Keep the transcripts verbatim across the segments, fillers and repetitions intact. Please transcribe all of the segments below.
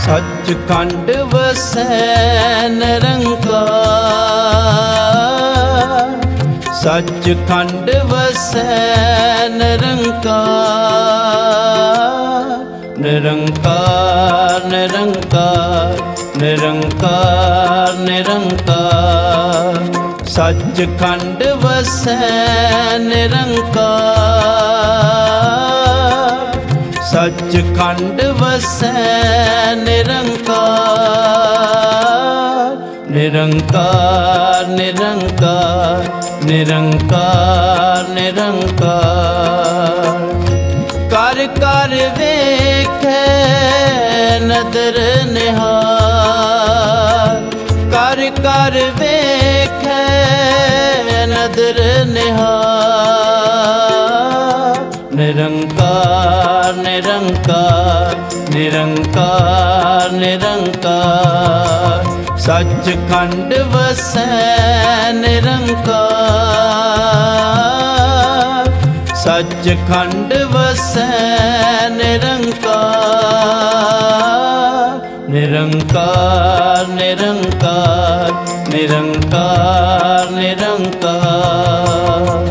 सचखंड वसै निरंकार, सचखंड वसै निरंकार। निरंकार निरंकार निरंकार निरंकार, सचखंड वसै निरंकार, सचखंड वसै निरंकार। निरंकार निरंकार निरंकार निरंकार, कर कर वेखै नदर निहार, कर कर वेखै नदर निहार। निरंकार निरंकार निरंकार निरंकार, सचखंड वसै निरंकार, सचखंड वसै निरंकार। निरंकार निरंकार निरंकार निरंकार।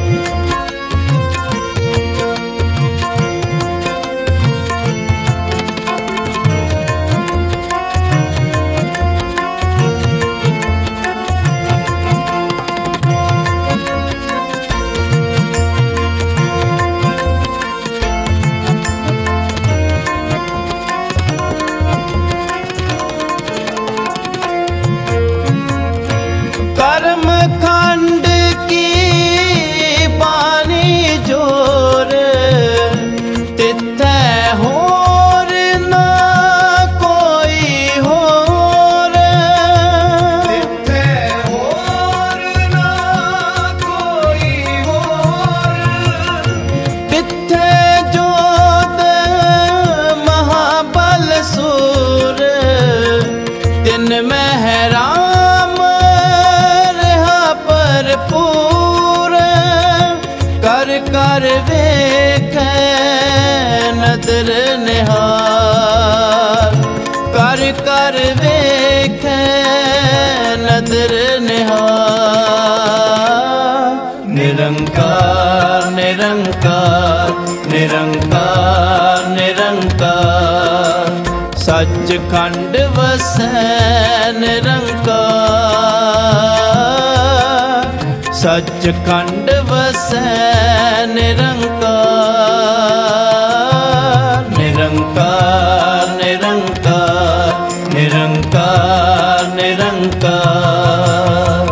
कर्म खंड की बानी जोर, तिथै होर ना कोई होर, तिथै होर ना कोई होर। तिथै जोत महाबल सूर, तिन महरा कर कर वेखै नदर निहार, कर कर वेखै नदर निहार। निरंकार निरंकार निरंकार निरंकार, सचखंड वसै निरंकार, सचखंड वसै निरंकार। निरंकार निरंकार निरंकार निरंकार।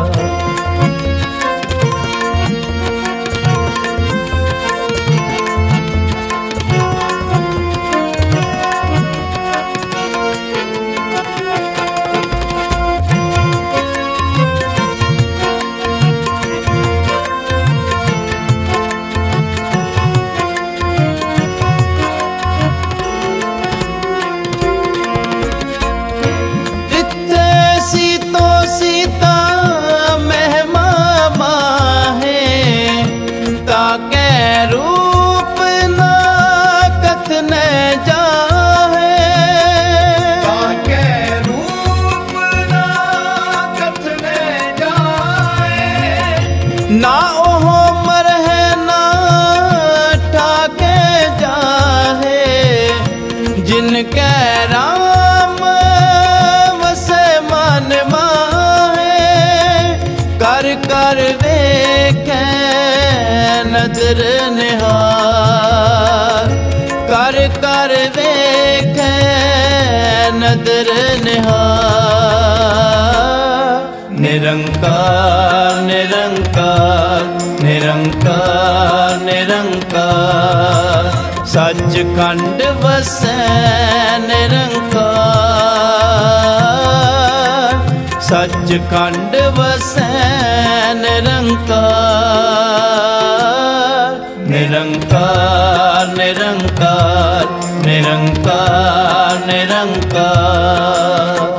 रूप ना कथन जाहे, ताके रूप ना कथन जाहे। ना ओह मरहे ना ठाके जाहे, जिनके राम वसे मन माहे। कर कर वेखै नदर निहार, कर कर वेखै नदर निहार। निरंकार निरंकार निरंकार निरंकार, सचखंड वसै निरंकार, सचखंड वसै निरंकार। निरंकार निरंकार निरंकार निरंकार।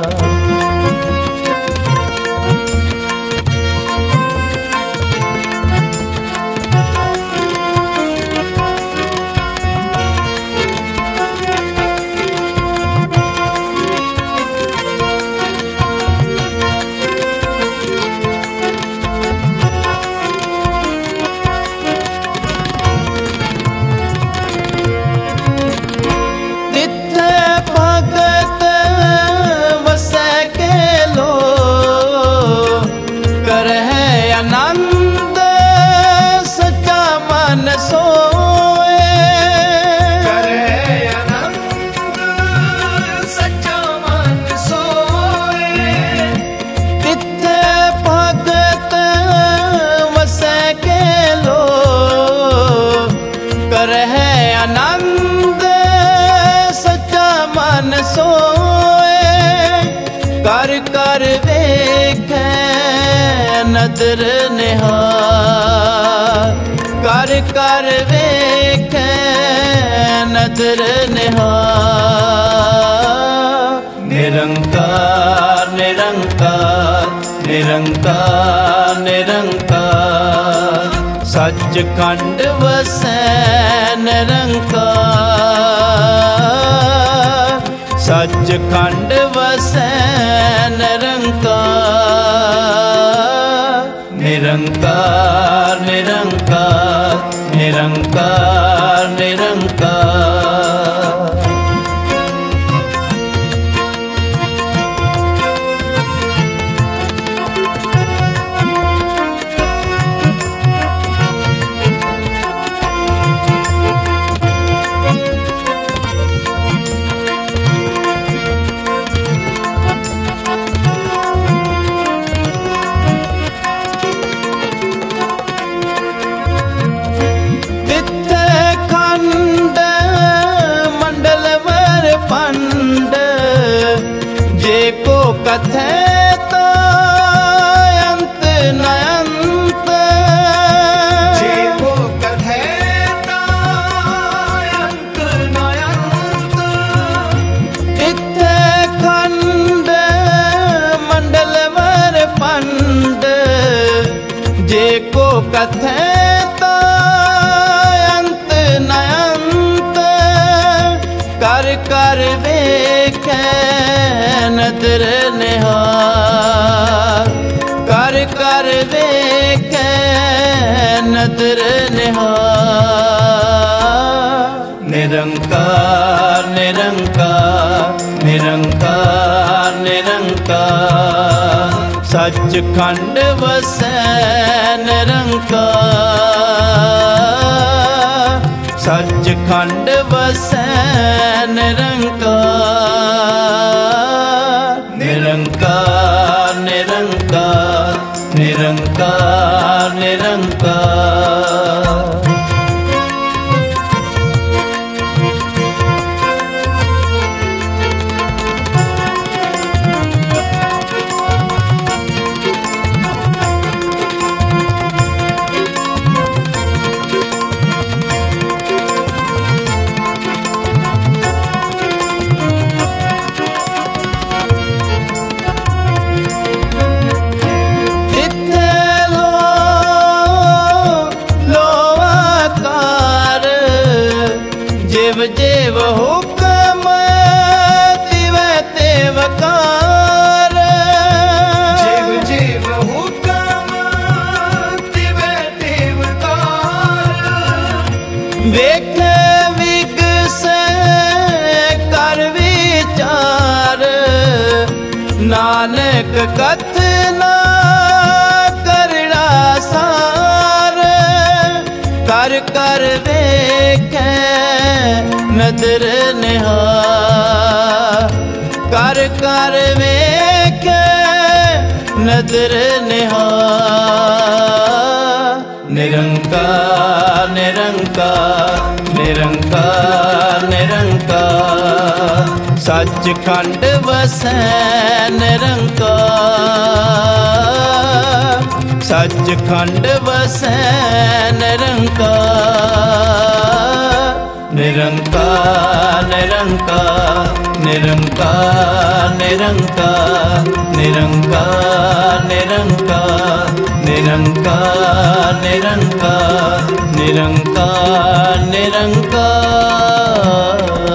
नदर निहार, कर कर वेखे नदर निहार। निरंकार निरंकार निरंकार निरंकार, सचखंड वसै निरंकार, सचखंड वसै निरंकार। निरंकार निरंकार निरंकार निरंकार। कथे तो अंत न अंत, जेको कथे तो अंत न अंत। इत्थे खंड मंडल वर पंड, जेको कथे तो अंत न अंत। कर कर वेखे नदर निहार, कर कर वेखे नदर निहार। निरंकार निरंकार निरंकार निरंकार, सचखंड वसै निरंकार, सचखंड वसै निरंकार। निरंकार निरंकार निरंकार निरंकार। जेव हुक्म तिव तेवकार, जेव जेव हुक्म तिव तेवकार। वेख विगसै कर विचार, नानक कथना करड़ा सार। कर कर वेखे नदर निहार, कर कर वेखे नदर निहार। निरंकार निरंकार निरंकार निरंकार, सचखंड वसै निरंकार, सचखंड वसै निरंकार। निरंकार निरंकार निरंकार निरंकार निरंकार निरंकार निरंकार निरंकार निरंकार निरंकार।